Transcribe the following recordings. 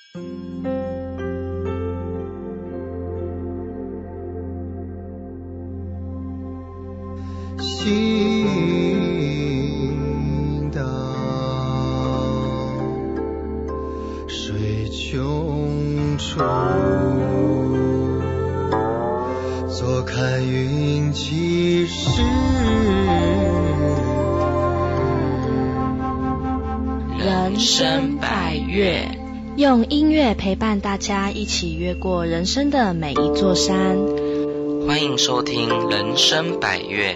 行到水穷处，坐看云起时。 人生百岳， 用音乐陪伴大家一起越过人生的每一座山。 欢迎收听《人生百岳》。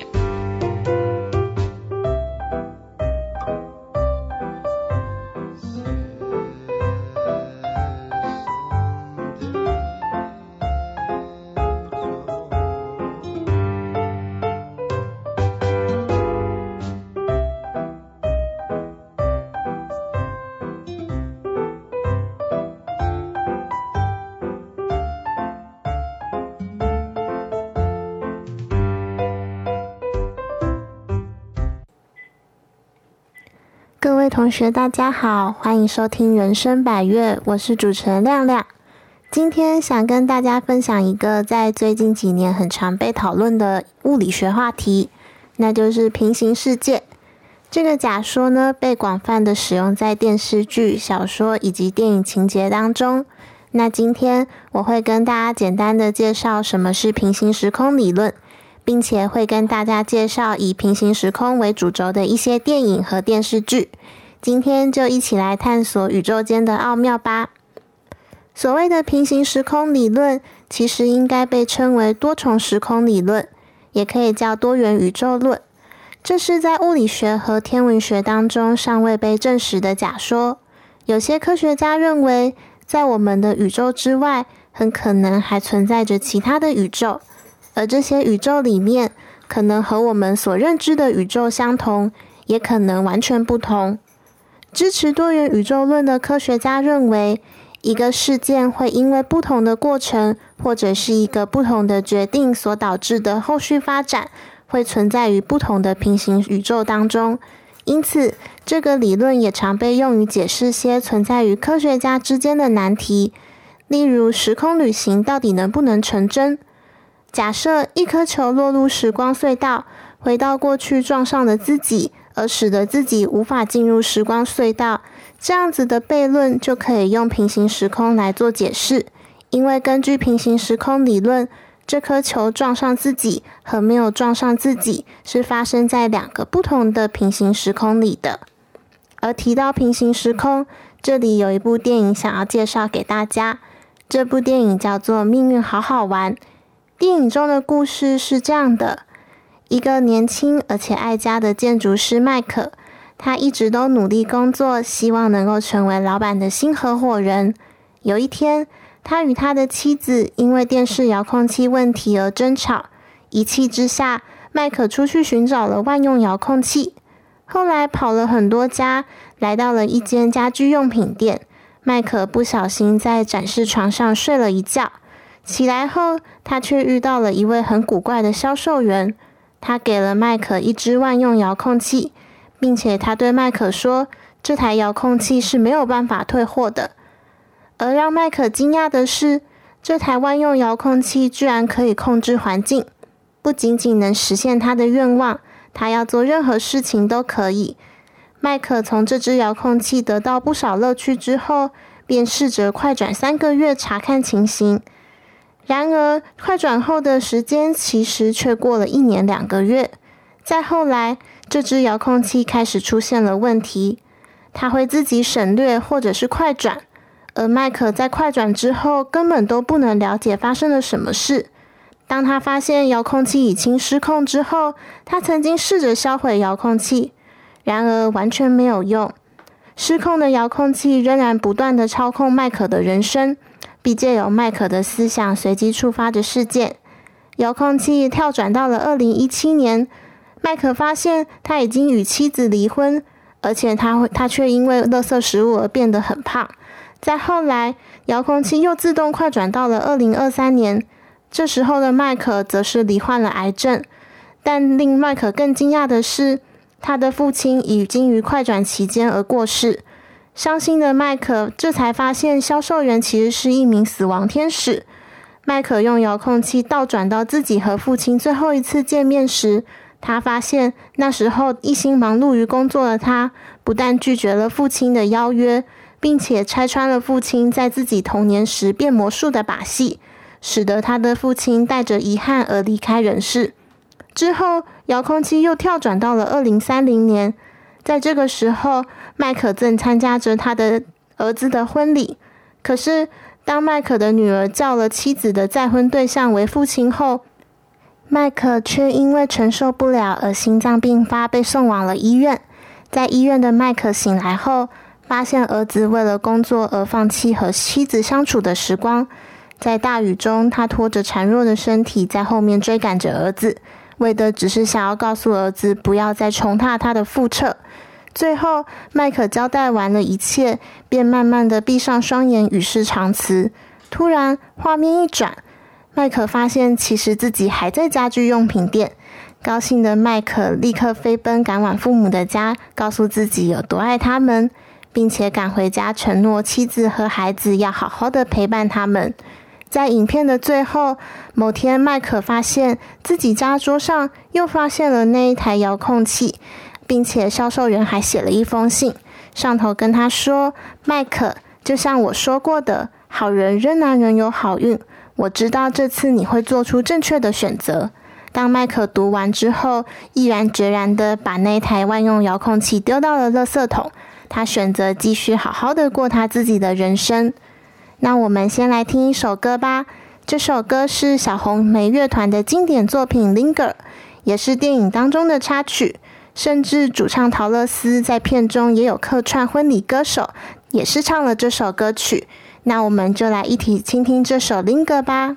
各位同学大家好，欢迎收听人生百岳，我是主持人亮亮。今天想跟大家分享一个在最近几年很常被讨论的物理学话题，那就是平行世界。这个假说呢，被广泛的使用在电视剧、小说以及电影情节当中。那今天我会跟大家简单的介绍什么是平行时空理论，并且会跟大家介绍以平行时空为主轴的一些电影和电视剧。今天就一起来探索宇宙间的奥妙吧。所谓的平行时空理论，其实应该被称为多重时空理论，也可以叫多元宇宙论。这是在物理学和天文学当中尚未被证实的假说。有些科学家认为，在我们的宇宙之外，很可能还存在着其他的宇宙，而这些宇宙里面可能和我们所认知的宇宙相同，也可能完全不同。支持多元宇宙论的科学家认为，一个事件会因为不同的过程，或者是一个不同的决定所导致的后续发展，会存在于不同的平行宇宙当中。因此，这个理论也常被用于解释些存在于科学家之间的难题，例如时空旅行到底能不能成真？假设一颗球落入时光隧道，回到过去撞上了自己，而使得自己无法进入时光隧道，这样子的悖论就可以用平行时空来做解释。因为根据平行时空理论，这颗球撞上自己和没有撞上自己是发生在两个不同的平行时空里的。而提到平行时空，这里有一部电影想要介绍给大家，这部电影叫做《命运好好玩》。电影中的故事是这样的，一个年轻而且爱家的建筑师麦克，他一直都努力工作，希望能够成为老板的新合伙人。有一天，他与他的妻子因为电视遥控器问题而争吵，一气之下，麦克出去寻找了万用遥控器。后来跑了很多家，来到了一间家居用品店，麦克不小心在展示床上睡了一觉。起来后，他却遇到了一位很古怪的销售员，他给了麦克一支万用遥控器，并且他对麦克说，这台遥控器是没有办法退货的。而让麦克惊讶的是，这台万用遥控器居然可以控制环境，不仅仅能实现他的愿望，他要做任何事情都可以。麦克从这支遥控器得到不少乐趣之后，便试着快转3个月查看情形。然而，快转后的时间其实却过了1年2个月。再后来，这支遥控器开始出现了问题，它会自己省略或者是快转，而麦克在快转之后根本都不能了解发生了什么事。当他发现遥控器已经失控之后，他曾经试着销毁遥控器，然而完全没有用。失控的遥控器仍然不断地操控麦克的人生，并借由麦克的思想随机触发的事件。遥控器跳转到了2017年，麦克发现他已经与妻子离婚，而且他却因为垃圾食物而变得很胖。再后来，遥控器又自动快转到了2023年，这时候的麦克则是罹患了癌症。但令麦克更惊讶的是，他的父亲已经于快转期间而过世。 伤心的麦克这才发现销售员其实是一名死亡天使。麦克用遥控器倒转到自己和父亲最后一次见面时，他发现那时候一心忙碌于工作的他，不但拒绝了父亲的邀约，并且拆穿了父亲在自己童年时变魔术的把戏，使得他的父亲带着遗憾而离开人世。之后，遥控器又跳转到了2030年，在这个时候，麦克正参加着他的儿子的婚礼。可是，当麦克的女儿叫了妻子的再婚对象为父亲后，麦克却因为承受不了而心脏病发，被送往了医院。在医院的麦克醒来后，发现儿子为了工作而放弃和妻子相处的时光。在大雨中，他拖着孱弱的身体在后面追赶着儿子，为的只是想要告诉儿子不要再重踏他的覆辙。最后，麦克交代完了一切，便慢慢的闭上双眼，与世长辞。突然，画面一转，麦克发现其实自己还在家具用品店。高兴的麦克立刻飞奔赶往父母的家，告诉自己有多爱他们，并且赶回家承诺妻子和孩子要好好的陪伴他们。在影片的最后，某天麦克发现自己家桌上又发现了那一台遥控器，并且销售员还写了一封信，上头跟他说：麦克，就像我说过的，好人仍然人有好运，我知道这次你会做出正确的选择。当麦克读完之后，毅然决然地把那台万用遥控器丢到了垃圾桶，他选择继续好好的过他自己的人生。那我们先来听一首歌吧，这首歌是小红莓乐团的经典作品 Linger， 也是电影当中的插曲，甚至主唱陶乐斯在片中也有客串婚礼歌手，也是唱了这首歌曲。那我们就来一起倾听这首 Linger 吧。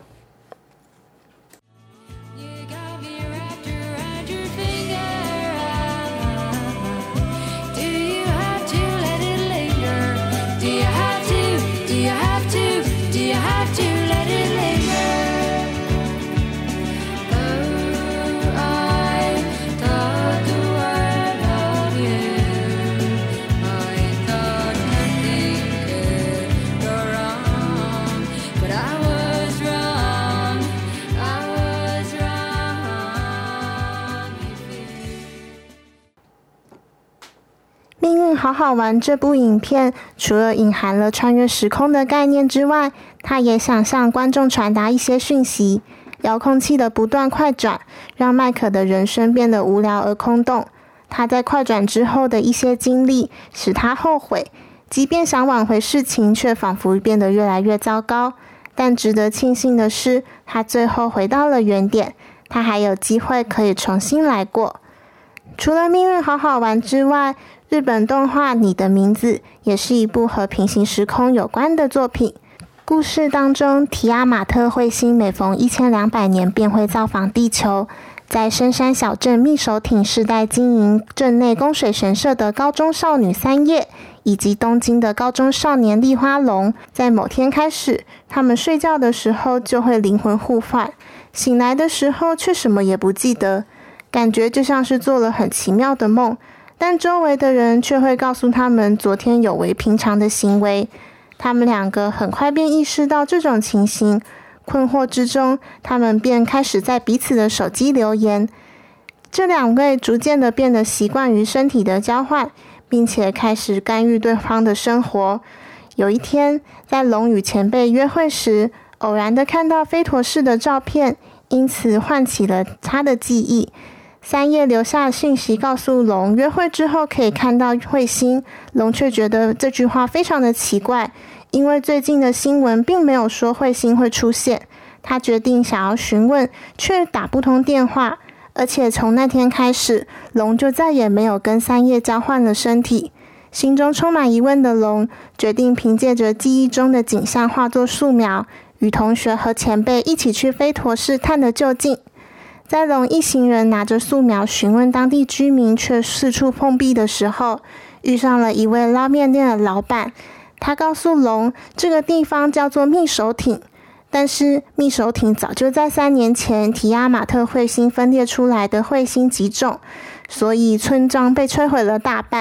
命运好好玩这部影片除了隐含了穿越时空的概念之外，它也想向观众传达一些讯息。遥控器的不断快转让麦克的人生变得无聊而空洞，他在快转之后的一些经历使他后悔，即便想挽回事情，却仿佛变得越来越糟糕。但值得庆幸的是，他最后回到了原点，他还有机会可以重新来过。除了命运好好玩之外，日本动画《你的名字》也是一部和平行时空有关的作品。故事当中，提亚马特彗星每逢1200年便会造访地球。在深山小镇密守町世代经营镇内供水神社的高中少女三叶，以及东京的高中少年立花龙，在某天开始，他们睡觉的时候就会灵魂互换，醒来的时候却什么也不记得，感觉就像是做了很奇妙的梦。但周围的人却会告诉他们昨天有违平常的行为。他们两个很快便意识到这种情形，困惑之中，他们便开始在彼此的手机留言。这两位逐渐的变得习惯于身体的交换，并且开始干预对方的生活。有一天，在龙与前辈约会时，偶然的看到飞陀市的照片，因此唤起了他的记忆。三叶留下讯息告诉龙，约会之后可以看到彗星。龙却觉得这句话非常的奇怪，因为最近的新闻并没有说彗星会出现。他决定想要询问，却打不通电话，而且从那天开始，龙就再也没有跟三叶交换了身体。心中充满疑问的龙，决定凭借着记忆中的景象化作素描，与同学和前辈一起去飞陀市探个究竟。在龙一行人拿着素描询问当地居民，却四处碰壁的时候，遇上了一位拉面店的老板。他告诉龙，这个地方叫做密守町，但是密守町早就在3年前提亚马特彗星分裂出来的彗星击中，所以村庄被摧毁了大半，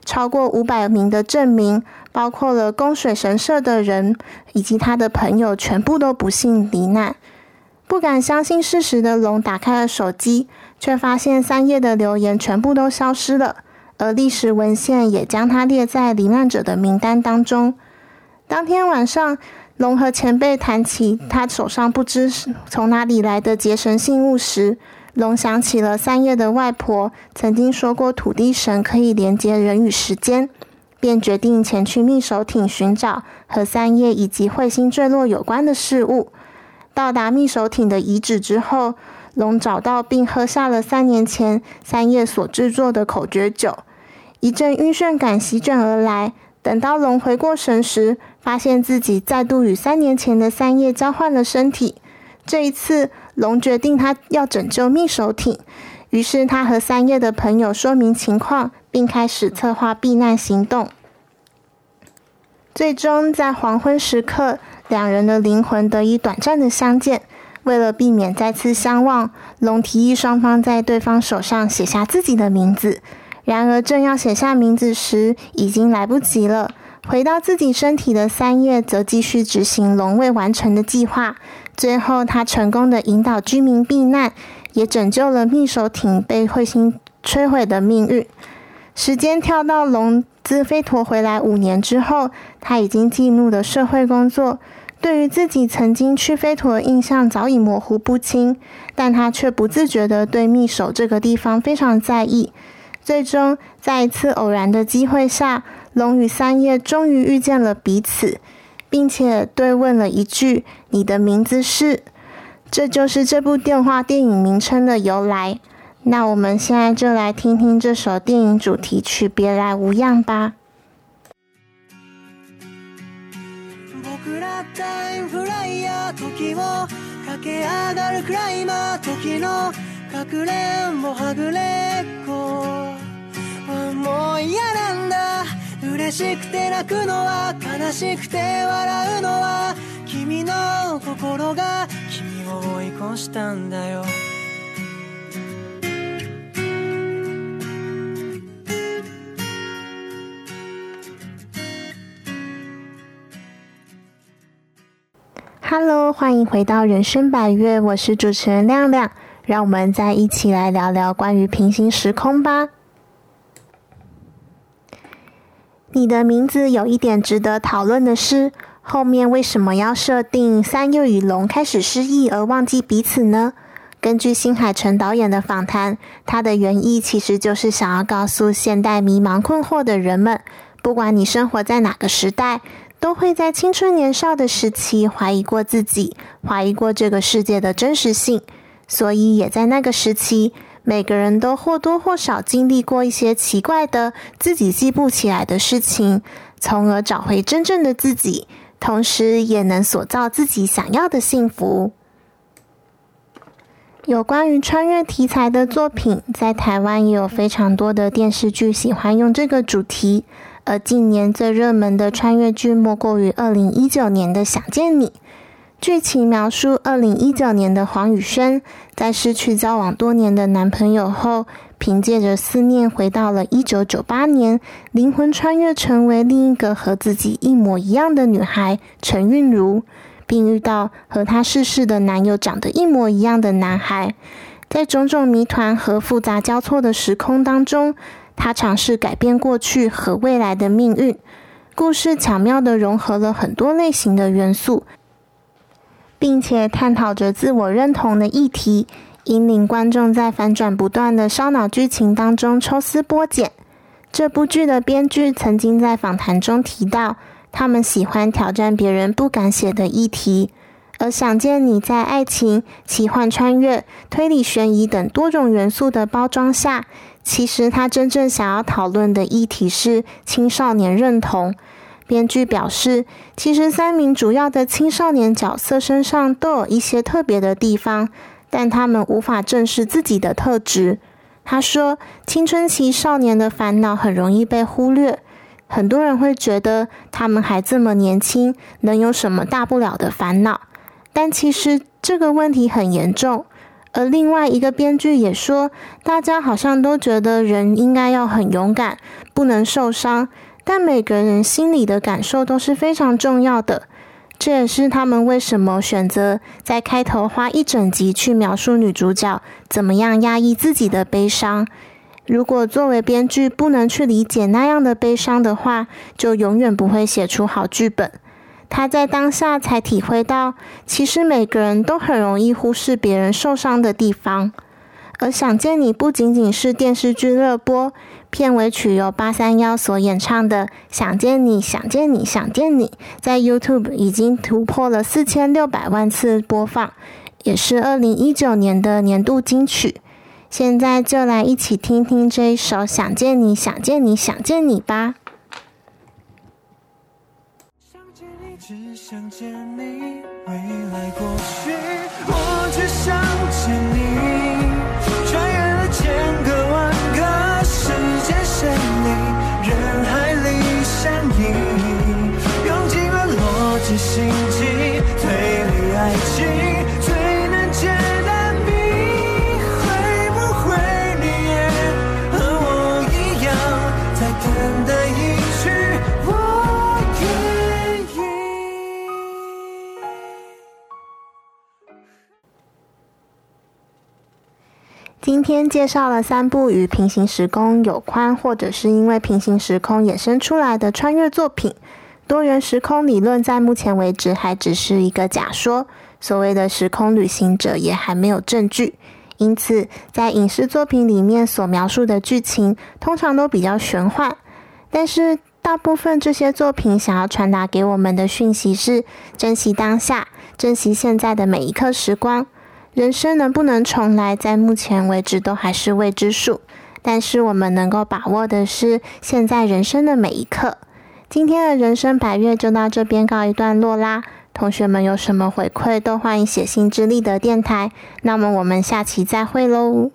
超过500名的证明，包括了供水神社的人以及他的朋友，全部都不幸罹难。不敢相信事实的龙打开了手机，却发现3页的留言全部都消失了，而历史文献也将他列在罹难者的名单当中。当天晚上，龙和前辈谈起他手上不知从哪里来的结绳信物时，龙想起了3页的外婆曾经说过土地神可以连接人与时间，便决定前去密手町寻找和3页以及彗星坠落有关的事物。到达密手町的遗址之后，龙找到并喝下了3年前3页所制作的口诀酒，一阵晕眩感席卷而来。等到龙回过神时，发现自己再度与3年前的3页交换了身体。这一次，龙决定他要拯救密手町，于是他和3页的朋友说明情况，并开始策划避难行动。最终在黄昏时刻，两人的灵魂得以短暂的相见。为了避免再次相望，龙提议双方在对方手上写下自己的名字。然而正要写下名字时，已经来不及了。回到自己身体的3页则继续执行龙未完成的计划。最后他成功的引导居民避难，也拯救了密手町被彗星摧毁的命运。时间跳到龙自飞陀回来5年之后，他已经进入了社会工作。对于自己曾经去飞陀的印象早已模糊不清，但他却不自觉地对密手这个地方非常在意。最终在一次偶然的机会下，龙与3页终于遇见了彼此，并且对问了一句：你的名字是？这就是这部电影名称的由来。那我们现在就来听听这首电影主题曲《别来无恙》吧。 僕らタイムフライヤー時を駆け上がるクライマー時のかくれんぼはぐれっこもう嫌なんだ嬉しくて泣くのは悲しくて笑うのは君の心が君を追い越したんだよ Hello， 欢迎回到人生百乐，我是主持人亮亮，让我们再一起来聊聊关于平行时空吧。你的名字有一点值得讨论的是，后面为什么要设定3页与龙开始失忆而忘记彼此呢？根据新海诚导演的访谈，他的原意其实就是想要告诉现代迷茫困惑的人们，不管你生活在哪个时代，都会在青春年少的时期怀疑过自己，怀疑过这个世界的真实性。所以也在那个时期，每个人都或多或少经历过一些奇怪的自己记不起来的事情，从而找回真正的自己，同时也能塑造自己想要的幸福。有关于穿越题材的作品，在台湾也有非常多的电视剧喜欢用这个主题，而近年最热门的穿越剧莫过于2019年的《想见你》。剧情描述2019年的黄宇轩在失去交往多年的男朋友后，凭借着思念回到了1998年，灵魂穿越成为另一个和自己一模一样的女孩陈韵如，并遇到和她逝世的男友长得一模一样的男孩。在种种谜团和复杂交错的时空当中，他尝试改变过去和未来的命运。故事巧妙地融合了很多类型的元素，并且探讨着自我认同的议题，引领观众在反转不断的烧脑剧情当中抽丝剥茧。这部剧的编剧曾经在访谈中提到，他们喜欢挑战别人不敢写的议题，而想见你在爱情、奇幻穿越、推理悬疑等多种元素的包装下，其实他真正想要讨论的议题是青少年认同。编剧表示，其实3名主要的青少年角色身上都有一些特别的地方，但他们无法正视自己的特质。他说，青春期少年的烦恼很容易被忽略，很多人会觉得他们还这么年轻，能有什么大不了的烦恼？但其实这个问题很严重， 而另外一个编剧也说，大家好像都觉得人应该要很勇敢，不能受伤，但每个人心里的感受都是非常重要的。这也是他们为什么选择在开头花一整集去描述女主角怎么样压抑自己的悲伤。如果作为编剧不能去理解那样的悲伤的话，就永远不会写出好剧本。他在当下才体会到，其实每个人都很容易忽视别人受伤的地方。而想见你不仅仅是电视剧热播，片尾曲由831所演唱的想见你想见你想见你，在 YouTube 已经突破了4600万次播放，也是2019年的年度金曲。现在就来一起听听这一首想见你想见你想见你吧。 想见你只想见你，未来过去我只想见你，穿越了千个万个时间线里，人海里相依，用尽了逻辑心机推理爱情最难解的谜，会不会你也和我一样在等待一句我愿意。 今天介绍了3部与平行时空有关，或者是因为平行时空衍生出来的穿越作品。多元时空理论在目前为止还只是一个假说，所谓的时空旅行者也还没有证据。因此，在影视作品里面所描述的剧情通常都比较玄幻，但是大部分这些作品想要传达给我们的讯息是珍惜当下，珍惜现在的每一刻时光。人生能不能重来，在目前为止都还是未知数，但是我们能够把握的是现在人生的每一刻。今天的人生百阅就到这边告一段落啦，同学们有什么回馈都欢迎写信至立德电台，那么我们下期再会喽。